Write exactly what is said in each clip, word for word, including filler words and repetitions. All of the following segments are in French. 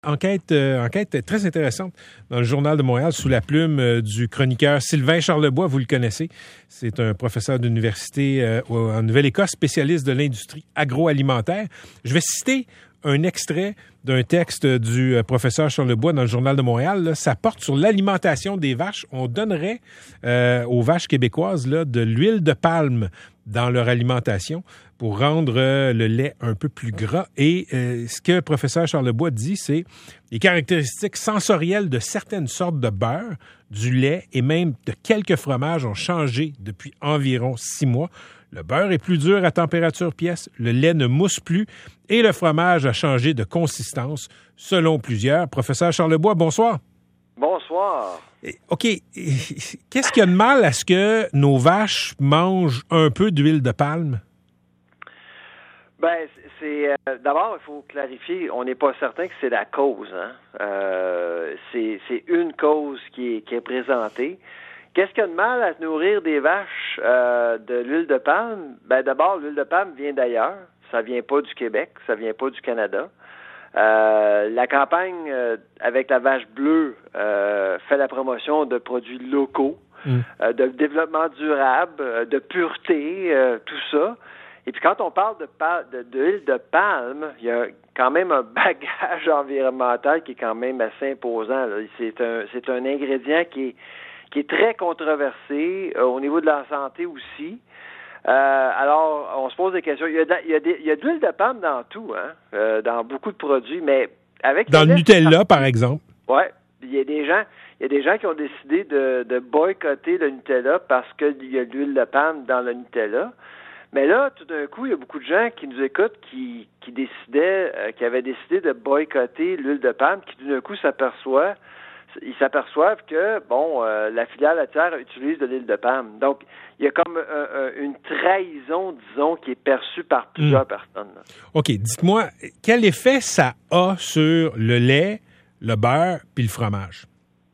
Enquête, euh, enquête très intéressante dans le Journal de Montréal sous la plume euh, du chroniqueur Sylvain Charlebois, vous le connaissez. C'est un professeur d'université euh, en Nouvelle-Écosse, spécialiste de l'industrie agroalimentaire. Je vais citer un extrait d'un texte du euh, professeur Charlebois dans le Journal de Montréal. Là. Ça porte sur l'alimentation des vaches. On donnerait euh, aux vaches québécoises là, de l'huile de palme dans leur alimentation pour rendre euh, le lait un peu plus gras. Et euh, ce que le professeur Charlebois dit, c'est les caractéristiques sensorielles de certaines sortes de beurre, du lait et même de quelques fromages ont changé depuis environ six mois. Le beurre est plus dur à température pièce, le lait ne mousse plus et le fromage a changé de consistance, selon plusieurs. Professeur Charlebois, bonsoir. Bonsoir. OK. Qu'est-ce qu'il y a de mal à ce que nos vaches mangent un peu d'huile de palme? Ben, c'est euh, d'abord, il faut clarifier, on n'est pas certain que c'est la cause. Hein? Euh, c'est, c'est une cause qui est, qui est présentée. Qu'est-ce qu'il y a de mal à nourrir des vaches euh, de l'huile de palme? Ben, d'abord, l'huile de palme vient d'ailleurs. Ça vient pas du Québec, ça vient pas du Canada. Euh, la campagne euh, avec la vache bleue euh, fait la promotion de produits locaux, mmh. euh, de développement durable, euh, de pureté, euh, tout ça. Et puis quand on parle de, pa- de, de l'huile de palme, il y a quand même un bagage environnemental qui est quand même assez imposant. Là. C'est un c'est un ingrédient qui est qui est très controversé euh, au niveau de la santé aussi. Euh, alors, on se pose des questions. Il y a de, il y a des, il y a de l'huile de palme dans tout, hein, euh, dans beaucoup de produits, mais avec dans le Nutella, par exemple. Ouais, il y a des gens, il y a des gens qui ont décidé de, de boycotter le Nutella parce qu'il y a de l'huile de palme dans le Nutella. Mais là, tout d'un coup, il y a beaucoup de gens qui nous écoutent qui, qui décidaient, euh, qui avaient décidé de boycotter l'huile de palme, qui d'un coup s'aperçoivent, ils s'aperçoivent que, bon, euh, la filière laitière utilise de l'huile de palme. Donc, il y a comme euh, une trahison, disons, qui est perçue par plusieurs mmh. personnes. Là. OK, dites-moi, quel effet ça a sur le lait, le beurre puis le fromage?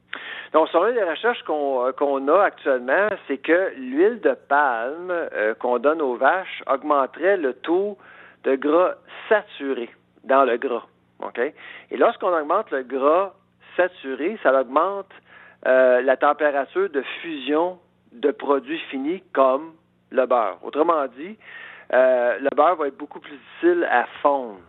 Donc, selon les recherches qu'on, qu'on a actuellement, c'est que l'huile de palme euh, qu'on donne aux vaches augmenterait le taux de gras saturé dans le gras. OK? Et lorsqu'on augmente le gras saturé, ça augmente euh, la température de fusion de produits finis comme le beurre. Autrement dit, euh, le beurre va être beaucoup plus difficile à fondre.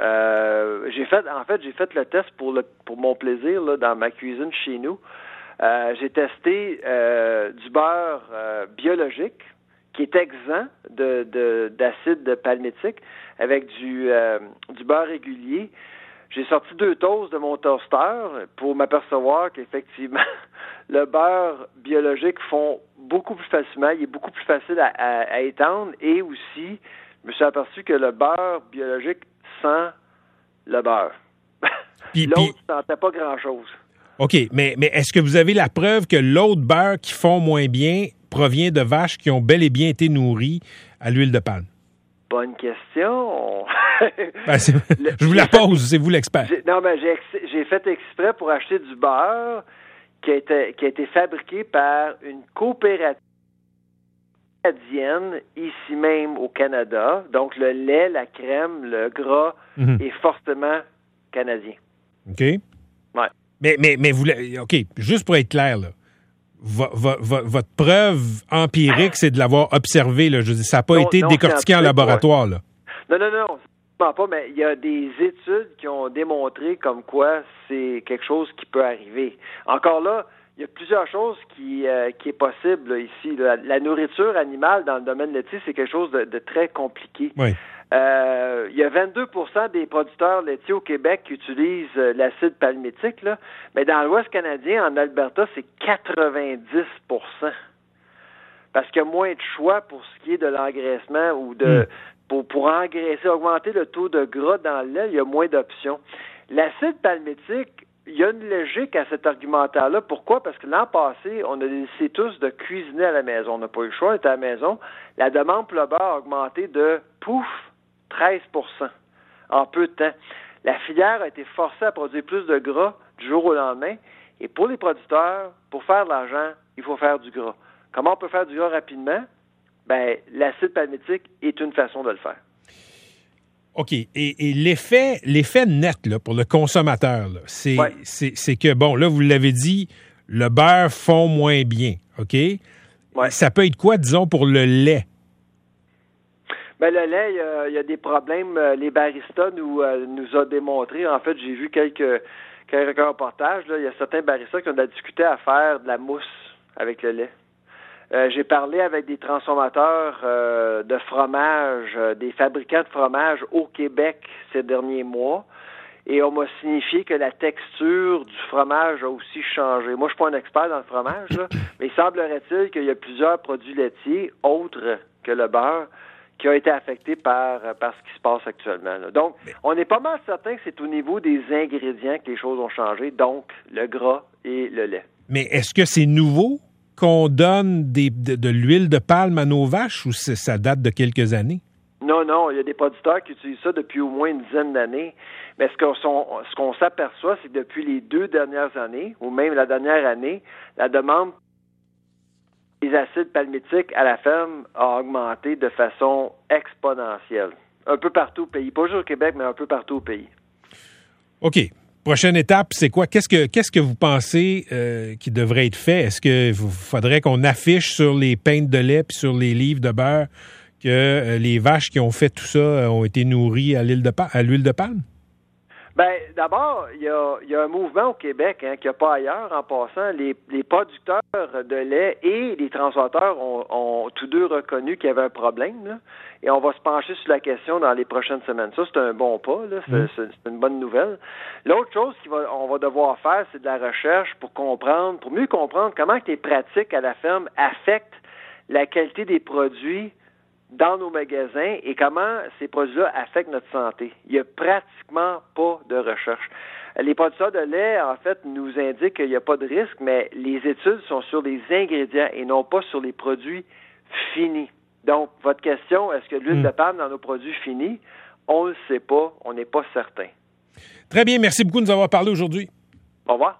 Euh, j'ai fait, en fait, j'ai fait le test pour le pour mon plaisir là, dans ma cuisine chez nous. Euh, j'ai testé euh, du beurre euh, biologique qui est exempt de, de, d'acide palmitique avec du, euh, du beurre régulier. J'ai sorti deux toasts de mon toaster pour m'apercevoir qu'effectivement, le beurre biologique fond beaucoup plus facilement, il est beaucoup plus facile à, à, à étendre et aussi, je me suis aperçu que le beurre biologique sent le beurre. Puis, L'autre puis... ne sentait pas grand-chose. OK, mais, mais est-ce que vous avez la preuve que l'autre beurre qui fond moins bien provient de vaches qui ont bel et bien été nourries à l'huile de palme? Bonne question. ben, le, je vous la pose, c'est vous l'expert. J'ai, non, mais j'ai, j'ai fait exprès pour acheter du beurre qui a été, qui a été fabriqué par une coopérative canadienne, ici même au Canada. Donc, le lait, la crème, le gras mm-hmm. est fortement canadien. OK. Ouais. Mais, mais, mais vous, OK, juste pour être clair, là, vo, vo, vo, votre preuve empirique, c'est de l'avoir observé, là. Je veux dire, ça n'a pas non, été non, décortiqué en laboratoire, là. Non, non, non, non, pas, mais il y a des études qui ont démontré comme quoi c'est quelque chose qui peut arriver. Encore là, il y a plusieurs choses qui, euh, qui est possible là, ici. Là. La nourriture animale dans le domaine laitier, c'est quelque chose de, de très compliqué. Oui. Euh, il y a vingt-deux pour cent des producteurs laitiers au Québec qui utilisent euh, l'acide palmitique, là, mais dans l'Ouest canadien, en Alberta, c'est quatre-vingt-dix pour cent. Parce qu'il y a moins de choix pour ce qui est de l'engraissement ou de mm. pour, pour engraisser, augmenter le taux de gras dans le lait, il y a moins d'options. L'acide palmitique, il y a une logique à cet argumentaire-là. Pourquoi? Parce que l'an passé, on a décidé tous de cuisiner à la maison. On n'a pas eu le choix, on était à la maison. La demande pour le beurre a augmenté de, pouf, treize pour cent en peu de temps. La filière a été forcée à produire plus de gras du jour au lendemain. Et pour les producteurs, pour faire de l'argent, il faut faire du gras. Comment on peut faire du gras rapidement? Ben, l'acide palmitique est une façon de le faire. OK. Et, et l'effet, l'effet net là, pour le consommateur, là, c'est, ouais. c'est, c'est que, bon, là, vous l'avez dit, le beurre fond moins bien, OK? Ouais. Ça peut être quoi, disons, pour le lait? Ben, le lait, il y a, il y a des problèmes. Les baristas nous, euh, nous ont démontré. En fait, j'ai vu quelques, quelques reportages. Là. Il y a certains baristas qui ont de la difficulté à faire de la mousse avec le lait. Euh, j'ai parlé avec des transformateurs euh, de fromage, euh, des fabricants de fromage au Québec ces derniers mois. Et on m'a signifié que la texture du fromage a aussi changé. Moi, je suis pas un expert dans le fromage, là, mais il semblerait-il qu'il y a plusieurs produits laitiers, autres que le beurre, qui ont été affectés par, par ce qui se passe actuellement. Là. Donc, on est pas mal certain que c'est au niveau des ingrédients que les choses ont changé, donc le gras et le lait. Mais est-ce que c'est nouveau qu'on donne des, de, de l'huile de palme à nos vaches ou ça date de quelques années? Non, non, il y a des producteurs qui utilisent ça depuis au moins une dizaine d'années. Mais ce qu'on, ce qu'on s'aperçoit, c'est que depuis les deux dernières années, ou même la dernière année, la demande des acides palmitiques à la ferme a augmenté de façon exponentielle. Un peu partout au pays. Pas juste au Québec, mais un peu partout au pays. OK. Prochaine étape, c'est quoi? Qu'est-ce que qu'est-ce que vous pensez euh, qui devrait être fait? Est-ce qu'il faudrait qu'on affiche sur les pintes de lait puis sur les livres de beurre que euh, les vaches qui ont fait tout ça euh, ont été nourries à l'huile de, pa- à l'huile de palme? Ben, d'abord, il y a, y a un mouvement au Québec hein, qu'il n'y a pas ailleurs. En passant, les, les producteurs de lait et les transformateurs ont, ont tous deux reconnu qu'il y avait un problème. Là, et on va se pencher sur la question dans les prochaines semaines. Ça, c'est un bon pas. Là, c'est, mmh. c'est, c'est une bonne nouvelle. L'autre chose qu'on va, on va devoir faire, c'est de la recherche pour comprendre, pour mieux comprendre comment que les pratiques à la ferme affectent la qualité des produits dans nos magasins et comment ces produits-là affectent notre santé. Il n'y a pratiquement pas de recherche. Les producteurs de lait, en fait, nous indiquent qu'il n'y a pas de risque, mais les études sont sur les ingrédients et non pas sur les produits finis. Donc, votre question, est-ce que l'huile mmh. de palme dans nos produits finis? On ne le sait pas, on n'est pas certain. Très bien, merci beaucoup de nous avoir parlé aujourd'hui. Au revoir.